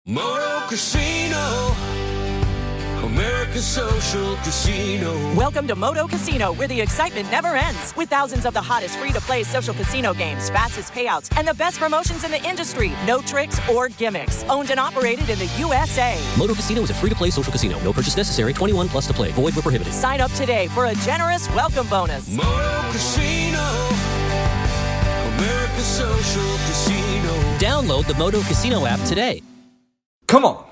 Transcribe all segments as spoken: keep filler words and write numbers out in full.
Moto Casino, America's Social Casino. Welcome to Moto Casino, where the excitement never ends. With thousands of the hottest free-to-play social casino games, fastest payouts, and the best promotions in the industry. No tricks or gimmicks. Owned and operated in the U S A. Moto Casino is a free-to-play social casino. No purchase necessary. twenty-one plus to play. Void where prohibited. Sign up today for a generous welcome bonus. Moto Casino, America's Social Casino. Download the Moto Casino app today. Come on.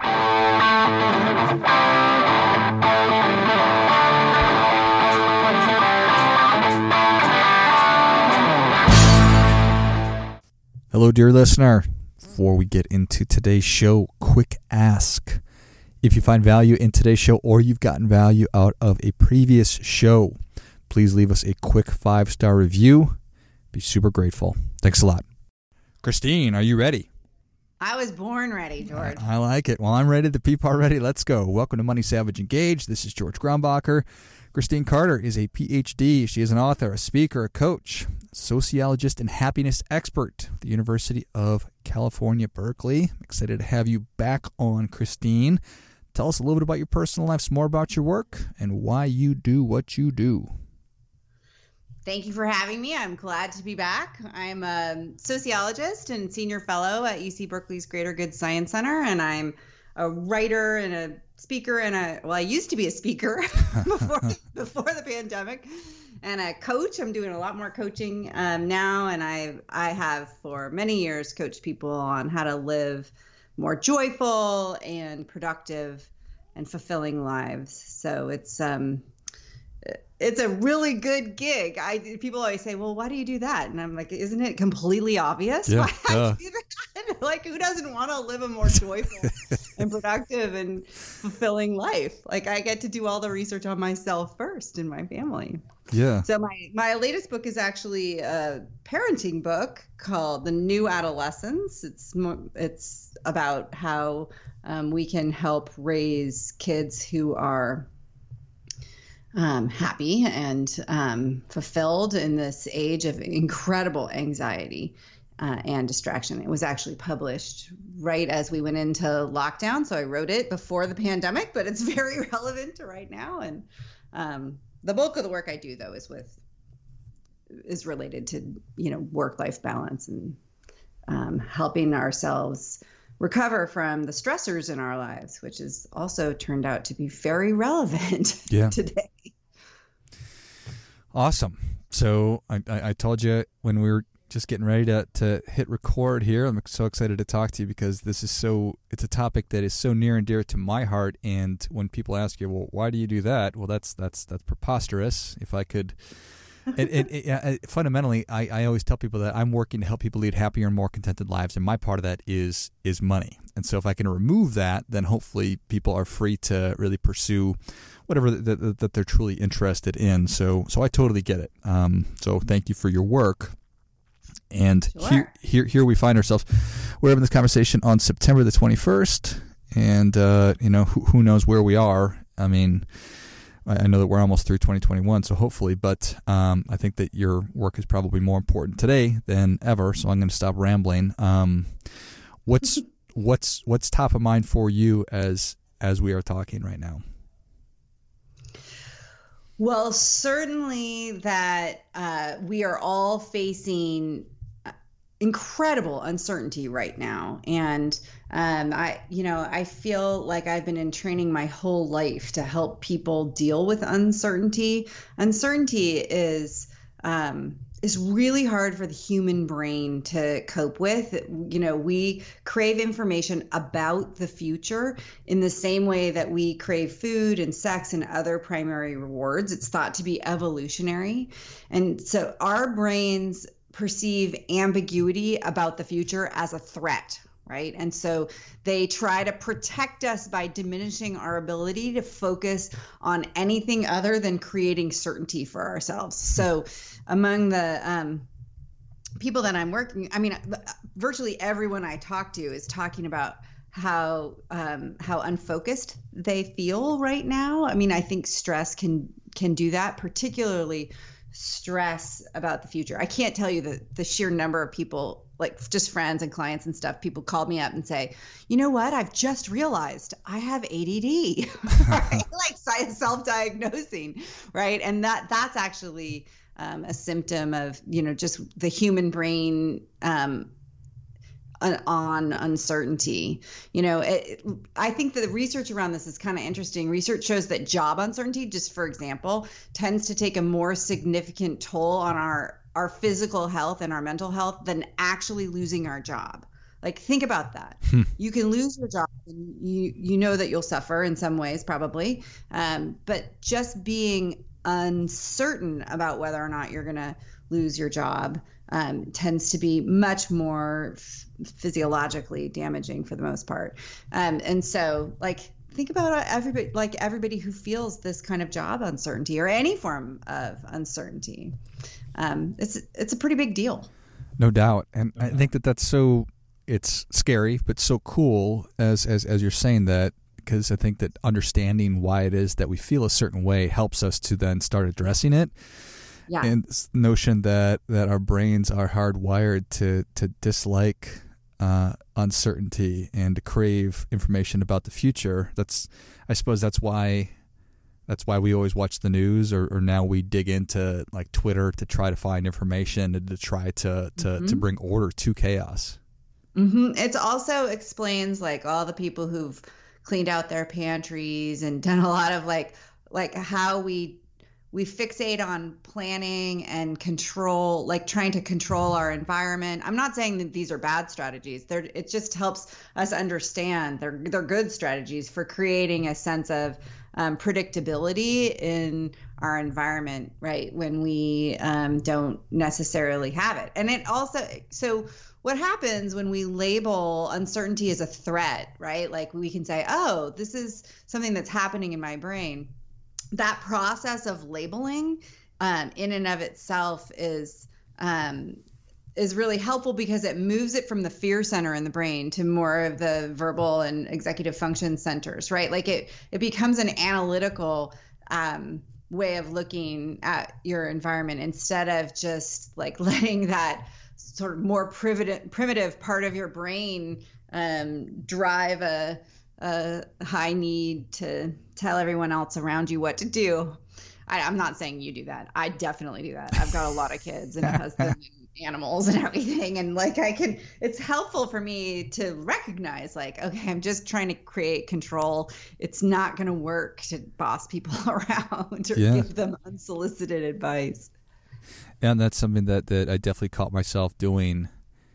Hello, dear listener. Before we get into today's show, quick ask. If you find value in today's show or you've gotten value out of a previous show, please leave us a quick five-star review. Be super grateful. Thanks a lot. Christine, are you ready? I was born ready, George. I, I like it. Well, I'm ready. The people are ready. Let's go. Welcome to Money Savage Engage. This is George Grombacher. Christine Carter is a P H D. She is an author, a speaker, a coach, sociologist, and happiness expert at the University of California, Berkeley. I'm excited to have you back on, Christine. Tell us a little bit about your personal life, some more about your work, and why you do what you do. Thank you for having me. I'm glad to be back. I'm a sociologist and senior fellow at U C Berkeley's Greater Good Science Center, and I'm a writer and a speaker and a, well, I used to be a speaker before, before the pandemic, and a coach. I'm doing a lot more coaching um, now, and I I have for many years coached people on how to live more joyful and productive and fulfilling lives. So it's um it's a really good gig. I people always say, "Well, why do you do that?" And I'm like, "Isn't it completely obvious? Yeah, why uh. I do that? Like, who doesn't want to live a more joyful and productive and fulfilling life? Like, I get to do all the research on myself first and my family." Yeah. So my my latest book is actually a parenting book called The New Adolescence. It's it's about how um, we can help raise kids who are Um, happy and um, fulfilled in this age of incredible anxiety uh, and distraction. It was actually published right as we went into lockdown, so I wrote it before the pandemic, but it's very relevant to right now. And um, the bulk of the work I do, though, is with is related to you know work-life balance and um, helping ourselves recover from the stressors in our lives, which has also turned out to be very relevant yeah. today. Awesome. So I, I, I told you when we were just getting ready to, to hit record here, I'm so excited to talk to you because this is so, it's a topic that is so near and dear to my heart. And when people ask you, well, why do you do that? Well, that's, that's, that's preposterous. If I could, it, it, it, it, fundamentally, I, I always tell people that I'm working to help people lead happier and more contented lives. And my part of that is, is money. And so if I can remove that, then hopefully people are free to really pursue whatever that, that, that they're truly interested in. So, so I totally get it. Um, so thank you for your work. And sure. here, here, here we find ourselves. We're having this conversation on September the twenty-first, and uh, you know who, who knows where we are. I mean, I, I know that we're almost through twenty twenty-one, so hopefully. But um, I think that your work is probably more important today than ever. So I'm going to stop rambling. Um, what's what's what's top of mind for you as as we are talking right now? Well, certainly that uh, we are all facing incredible uncertainty right now. And um, I, you know, I feel like I've been in training my whole life to help people deal with uncertainty. Uncertainty is, um, is really hard for the human brain to cope with. You know, we crave information about the future in the same way that we crave food and sex and other primary rewards. It's thought to be evolutionary. And so our brains perceive ambiguity about the future as a threat, right? And so they try to protect us by diminishing our ability to focus on anything other than creating certainty for ourselves. So among the um, people that I'm working, I mean, virtually everyone I talk to is talking about how um, how unfocused they feel right now. I mean, I think stress can can do that, particularly stress about the future. I can't tell you the, the sheer number of people like just friends and clients and stuff, people called me up and say, you know what, I've just realized I have A D D, right? Like self-diagnosing, right? And that that's actually um, a symptom of, you know, just the human brain um, on uncertainty. You know, it, I think that the research around this is kind of interesting. Research shows that job uncertainty, just for example, tends to take a more significant toll on our our physical health and our mental health than actually losing our job. Like, think about that. Hmm. You can lose your job and you, you know that you'll suffer in some ways, probably. Um, but just being uncertain about whether or not you're going to lose your job um, tends to be much more f- physiologically damaging for the most part. Um, and so, like, think about everybody, like everybody who feels this kind of job uncertainty or any form of uncertainty. Um, it's it's a pretty big deal. No doubt. And I think that that's so, it's scary, but so cool as, as, as you're saying that, because I think that understanding why it is that we feel a certain way helps us to then start addressing it. Yeah. And this notion that, that our brains are hardwired to, to dislike uh, uncertainty and to crave information about the future. That's, I suppose that's why That's why we always watch the news, or, or now we dig into like Twitter to try to find information and to try to to, mm-hmm. to bring order to chaos. Mm-hmm. It also explains like all the people who've cleaned out their pantries and done a lot of like like how we we fixate on planning and control, like trying to control our environment. I'm not saying that these are bad strategies. They're, it just helps us understand they're they're good strategies for creating a sense of Um, predictability in our environment, right? When we um, don't necessarily have it. And it also, so what happens when we label uncertainty as a threat, right? Like we can say, oh, this is something that's happening in my brain. That process of labeling um, in and of itself is um, is really helpful because it moves it from the fear center in the brain to more of the verbal and executive function centers, right? Like it, it becomes an analytical um, way of looking at your environment instead of just like letting that sort of more primitive, primitive part of your brain um, drive a, a high need to tell everyone else around you what to do. I, I'm not saying you do that. I definitely do that. I've got a lot of kids and a husband and animals and everything. And like, I can, it's helpful for me to recognize like, okay, I'm just trying to create control. It's not going to work to boss people around or yeah. give them unsolicited advice. And that's something that, that I definitely caught myself doing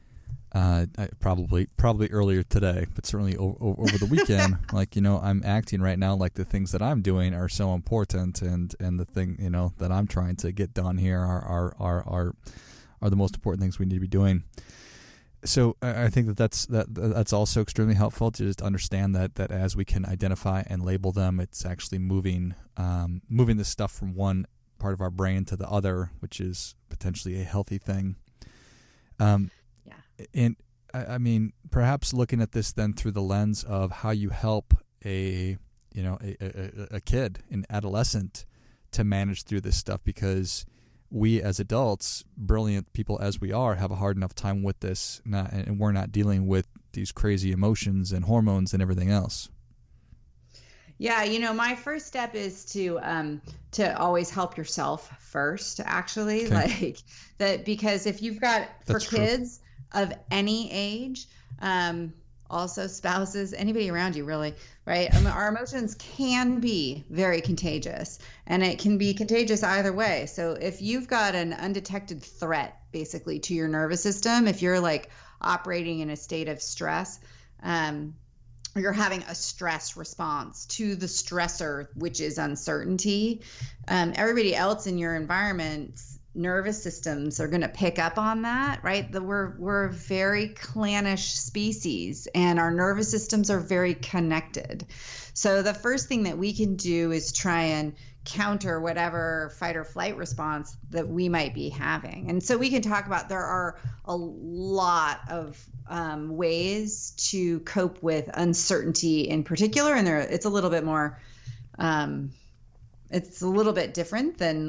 uh, I probably probably earlier today, but certainly over, over the weekend. Like, you know, I'm acting right now like the things that I'm doing are so important, and, and the thing, you know, that I'm trying to get done here are are are are, are the most important things we need to be doing. So I think that that's that that's also extremely helpful to just understand that that as we can identify and label them, it's actually moving um, moving the stuff from one part of our brain to the other, which is potentially a healthy thing. Um, yeah. And I, I mean, perhaps looking at this then through the lens of how you help a you know a, a, a kid, an adolescent, to manage through this stuff, because we as adults, brilliant people as we are, have a hard enough time with this, not, and we're not dealing with these crazy emotions and hormones and everything else. Yeah, you know, my first step is to um, to always help yourself first, actually. Okay. Like that, because if you've got, for That's kids true. Of any age, um, also spouses, anybody around you, really, right? I mean, our emotions can be very contagious, and it can be contagious either way. So if you've got an undetected threat, basically, to your nervous system, if you're like operating in a state of stress, um, or you're having a stress response to the stressor, which is uncertainty, um, everybody else in your environment's nervous systems are going to pick up on that, right? The, we're we're a very clannish species, and our nervous systems are very connected. So the first thing that we can do is try and counter whatever fight or flight response that we might be having. And so we can talk about, there are a lot of um, ways to cope with uncertainty in particular, and there it's a little bit more, um, it's a little bit different than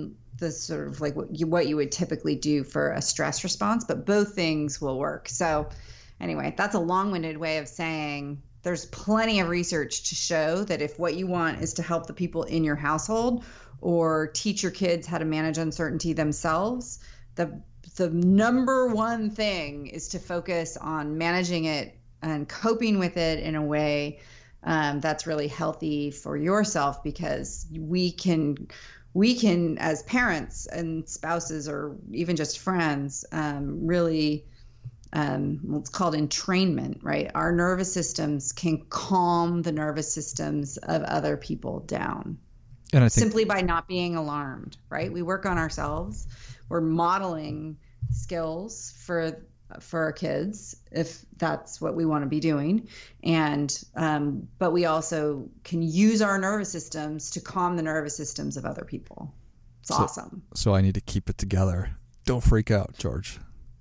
the sort of like what you, what you would typically do for a stress response, but both things will work. So anyway, that's a long-winded way of saying there's plenty of research to show that if what you want is to help the people in your household or teach your kids how to manage uncertainty themselves, the the number one thing is to focus on managing it and coping with it in a way um, that's really healthy for yourself, because we can we can, as parents and spouses or even just friends, um, really, um, well, it's called entrainment, right? Our nervous systems can calm the nervous systems of other people down. And I think simply by not being alarmed, right? We work on ourselves. We're modeling skills for for our kids, if that's what we want to be doing. And, um, but we also can use our nervous systems to calm the nervous systems of other people. It's so awesome. So I need to keep it together. Don't freak out, George.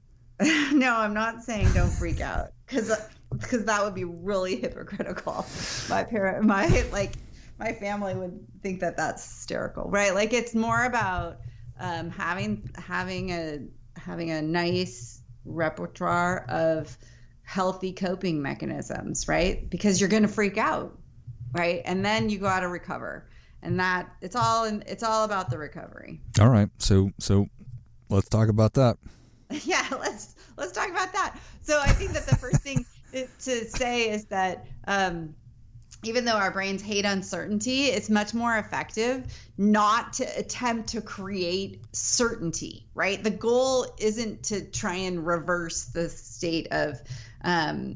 No, I'm not saying don't freak out, because because that would be really hypocritical. My parent, my, like, my family would think that that's hysterical, right? Like, it's more about um, having, having a, having a nice repertoire of healthy coping mechanisms, right? Because you're going to freak out, right? And then you got to recover, and that it's all in, it's all about the recovery. All right, so so let's talk about that. Yeah, let's let's talk about that. So I think that the first thing to say is that um, even though our brains hate uncertainty, it's much more effective not to attempt to create certainty, right? The goal isn't to try and reverse the state of um,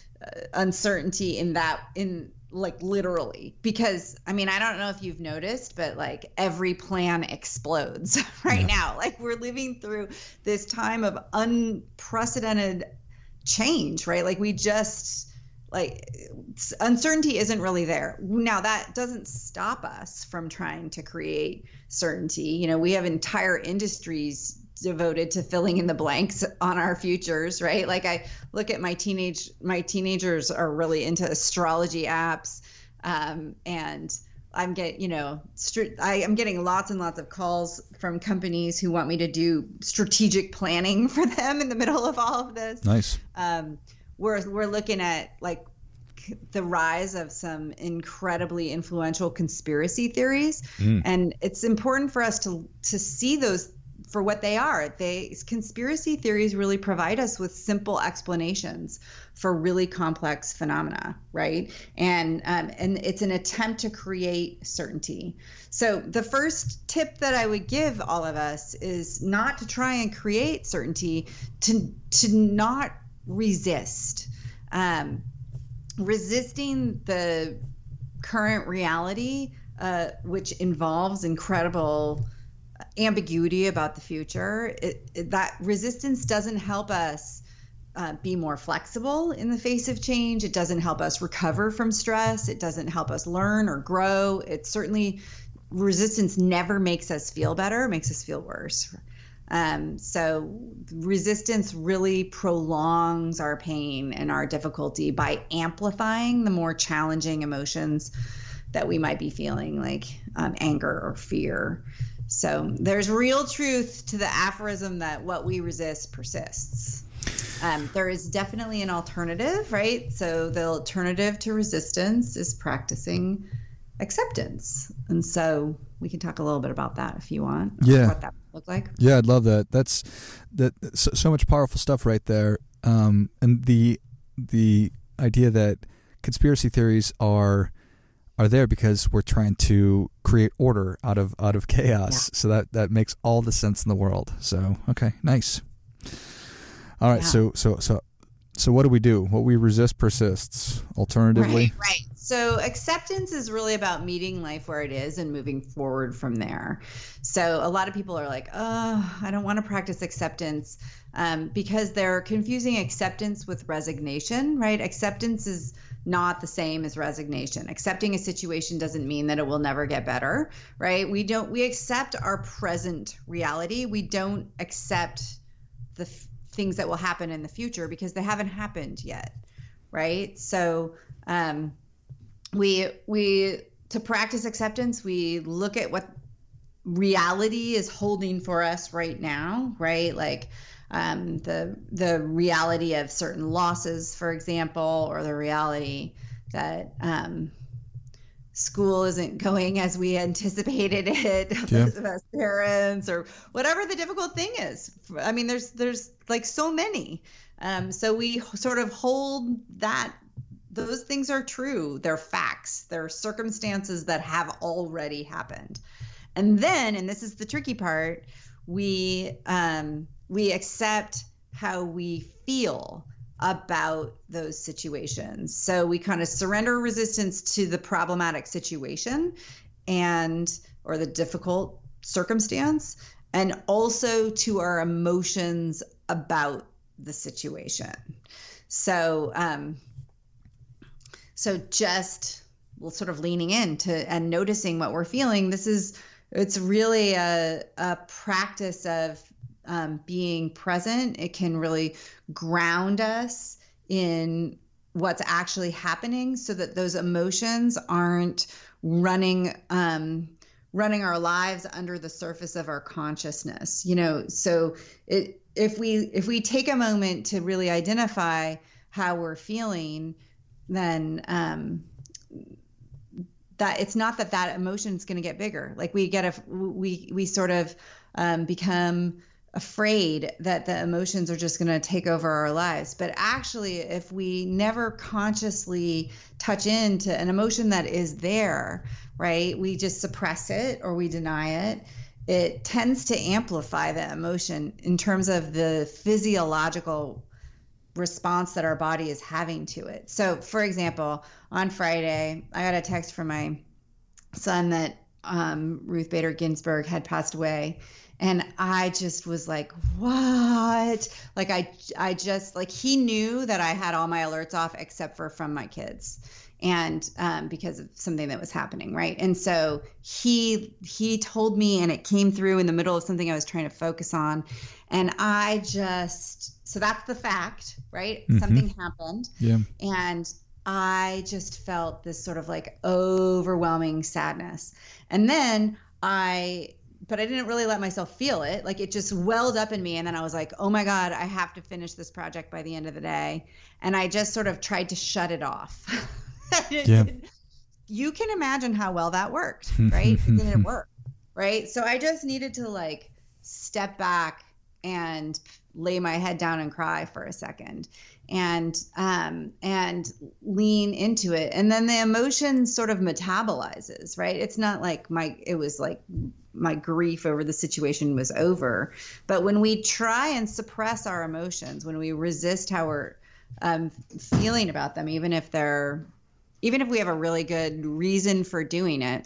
uncertainty in that, in like literally, because I mean, I don't know if you've noticed, but like every plan explodes right yeah. now. Like we're living through this time of unprecedented change, right? Like we just, like uncertainty isn't really there. Now that doesn't stop us from trying to create certainty. You know, we have entire industries devoted to filling in the blanks on our futures, right? Like I look at my teenage, my teenagers are really into astrology apps. Um, and I'm get, you know, str- I, I'm getting lots and lots of calls from companies who want me to do strategic planning for them in the middle of all of this. Nice. Um, We're we're looking at like the rise of some incredibly influential conspiracy theories, mm. and it's important for us to to see those for what they are. They conspiracy theories really provide us with simple explanations for really complex phenomena, right? And um, and it's an attempt to create certainty. So the first tip that I would give all of us is not to try and create certainty, to to not resist. Um, resisting the current reality, uh, which involves incredible ambiguity about the future, it, it, that resistance doesn't help us uh, be more flexible in the face of change. It doesn't help us recover from stress. It doesn't help us learn or grow. It certainly, resistance never makes us feel better, it makes us feel worse. Um, so resistance really prolongs our pain and our difficulty by amplifying the more challenging emotions that we might be feeling, like um, anger or fear. So there's real truth to the aphorism that what we resist persists. Um, there is definitely an alternative, right? So the alternative to resistance is practicing acceptance. And so we can talk a little bit about that if you want. Yeah. What that would look like. Yeah, I'd love that. That's that. So, so much powerful stuff right there. Um, and the the idea that conspiracy theories are are there because we're trying to create order out of out of chaos. Yeah. So that that makes all the sense in the world. So okay, nice. All right. Yeah. So so so so what do we do? What we resist persists. Alternatively, right. right. So acceptance is really about meeting life where it is and moving forward from there. So a lot of people are like, oh, I don't want to practice acceptance um, because they're confusing acceptance with resignation, right? Acceptance is not the same as resignation. Accepting a situation doesn't mean that it will never get better, right? We don't, we accept our present reality. We don't accept the f- things that will happen in the future because they haven't happened yet, right? So, um, We we to practice acceptance, we look at what reality is holding for us right now, right? Like um, the the reality of certain losses, for example, or the reality that um, school isn't going as we anticipated it Yeah. as parents, or whatever the difficult thing is. I mean, there's there's like so many. Um, so we sort of hold that. Those things are true. They're facts. They're circumstances that have already happened. And then, and this is the tricky part, we um, we accept how we feel about those situations. So we kind of surrender resistance to the problematic situation and or the difficult circumstance, and also to our emotions about the situation. So um, so just well, sort of leaning into and noticing what we're feeling. This is it's really a, a practice of um, being present. It can really ground us in what's actually happening, so that those emotions aren't running um, running our lives under the surface of our consciousness. You know, so it, if we if we take a moment to really identify how we're feeling, then um, that it's not that that emotion is going to get bigger. Like we get a we we sort of um, become afraid that the emotions are just going to take over our lives. But actually, if we never consciously touch into an emotion that is there, right, we just suppress it or we deny it, it tends to amplify the emotion in terms of the physiological response that our body is having to it. So, for example, on Friday, I got a text from my son that um, Ruth Bader Ginsburg had passed away. And I just was like, what? Like, I, I just, like, he knew that I had all my alerts off except for from my kids. And um, because of something that was happening, right? And so he he told me, and it came through in the middle of something I was trying to focus on. And I just, so that's the fact, right? Mm-hmm. Something happened. Yeah. And I just felt this sort of like overwhelming sadness. And then I, but I didn't really let myself feel it. Like it just welled up in me. And then I was like, oh my God, I have to finish this project by the end of the day. And I just sort of tried to shut it off. Yeah. You can imagine how well that worked, right? It didn't work, right? So I just needed to like step back and lay my head down and cry for a second, and um, and lean into it. And then the emotion sort of metabolizes, right? It's not like my it was like my grief over the situation was over, but when we try and suppress our emotions, when we resist how we're um, feeling about them, even if they're Even if we have a really good reason for doing it.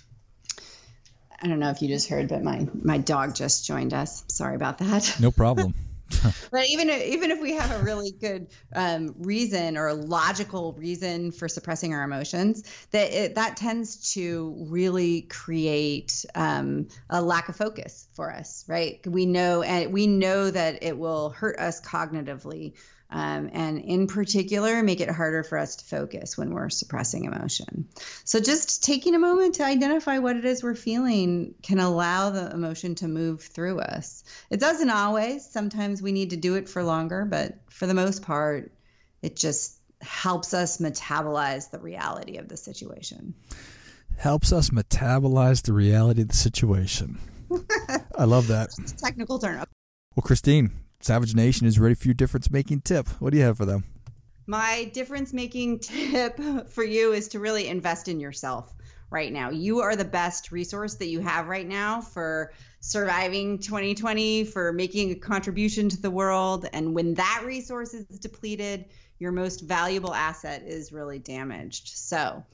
I don't know if you just heard, but my, my dog just joined us. Sorry about that. No problem. But even even if we have a really good um, reason or a logical reason for suppressing our emotions, that it, that tends to really create um, a lack of focus for us, right? We know and we know that it will hurt us cognitively. Um, and in particular, make it harder for us to focus when we're suppressing emotion. So just taking a moment to identify what it is we're feeling can allow the emotion to move through us. It doesn't always. Sometimes we need to do it for longer, but for the most part, it just helps us metabolize the reality of the situation. Helps us metabolize the reality of the situation. I love that. It's a technical term. Well, Christine, Savage Nation is ready for your difference-making tip. What do you have for them? My difference-making tip for you is to really invest in yourself right now. You are the best resource that you have right now for surviving twenty twenty, for making a contribution to the world. And when that resource is depleted, your most valuable asset is really damaged. So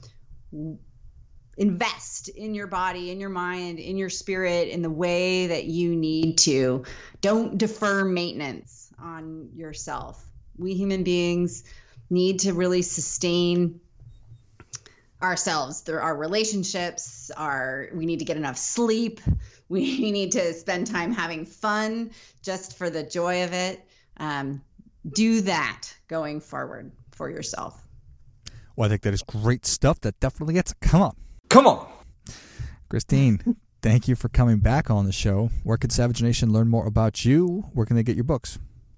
invest in your body, in your mind, in your spirit, in the way that you need to. Don't defer maintenance on yourself. We human beings need to really sustain ourselves through our relationships. Our we need to get enough sleep. We need to spend time having fun just for the joy of it. Um, do that going forward for yourself. Well, I think that is great stuff. That definitely gets it. Come on. Come on. Christine, thank you for coming back on the show. Where can Savage Nation learn more about you? Where can they get your books?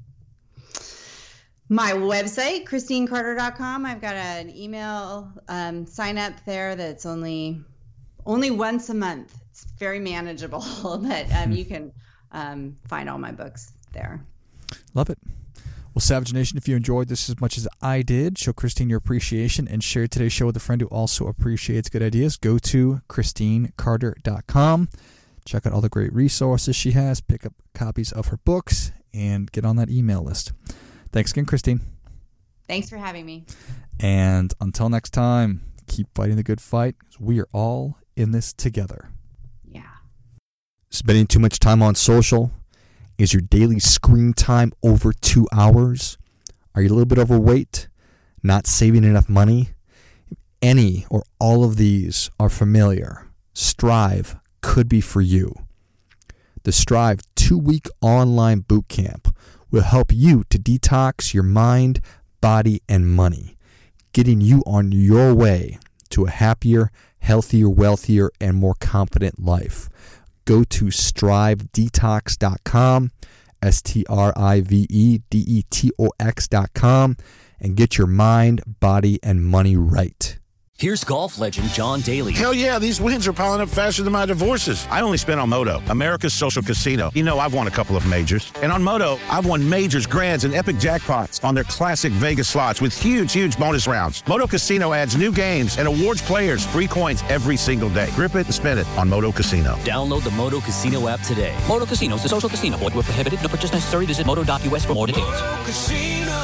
My website, Christine Carter dot com. I've got an email um, sign up there that's only only once a month. It's very manageable, but um, you can um, find all my books there. Love it. Well, Savage Nation, if you enjoyed this as much as I did, show Christine your appreciation and share today's show with a friend who also appreciates good ideas. Go to Christine Carter dot com. Check out all the great resources she has. Pick up copies of her books and get on that email list. Thanks again, Christine. Thanks for having me. And until next time, keep fighting the good fight. We are all in this together. Yeah. Spending too much time on social? Is your daily screen time over two hours? Are you a little bit overweight? Not saving enough money? If any or all of these are familiar, Strive could be for you. The Strive two-week online boot camp will help you to detox your mind, body, and money, getting you on your way to a happier, healthier, wealthier, and more confident life. Go to strive detox dot com, S T R I V E D E T O X dot com, and get your mind, body, and money right. Here's golf legend John Daly. Hell yeah, these wins are piling up faster than my divorces. I only spent on Moto, America's social casino. You know, I've won a couple of majors. And on Moto, I've won majors, grands, and epic jackpots on their classic Vegas slots with huge, huge bonus rounds. Moto Casino adds new games and awards players free coins every single day. Grip it and spin it on Moto Casino. Download the Moto Casino app today. Moto Casino is a social casino. Void where prohibited. No purchase necessary. Visit moto dot U S for more details. Moto Casino,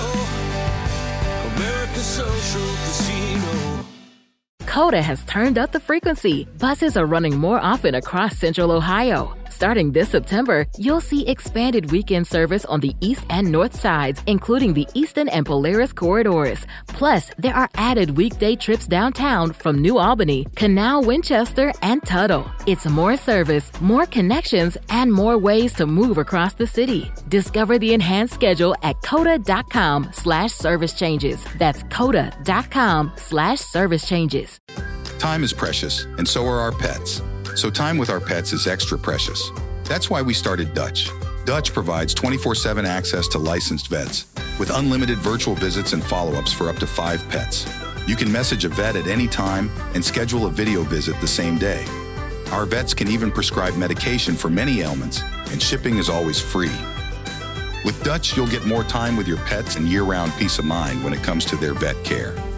America's social casino. Coda has turned up the frequency. Buses are running more often across Central Ohio. Starting this September, you'll see expanded weekend service on the east and north sides, including the Eastern and Polaris corridors. Plus, there are added weekday trips downtown from New Albany, Canal, Winchester, and Tuttle. It's more service, more connections, and more ways to move across the city. Discover the enhanced schedule at coda dot com slash service changes. That's coda dot com slash service changes. Time is precious, and so are our pets. So time with our pets is extra precious. That's why we started Dutch. Dutch provides twenty-four seven access to licensed vets with unlimited virtual visits and follow-ups for up to five pets. You can message a vet at any time and schedule a video visit the same day. Our vets can even prescribe medication for many ailments, and shipping is always free. With Dutch, you'll get more time with your pets and year-round peace of mind when it comes to their vet care.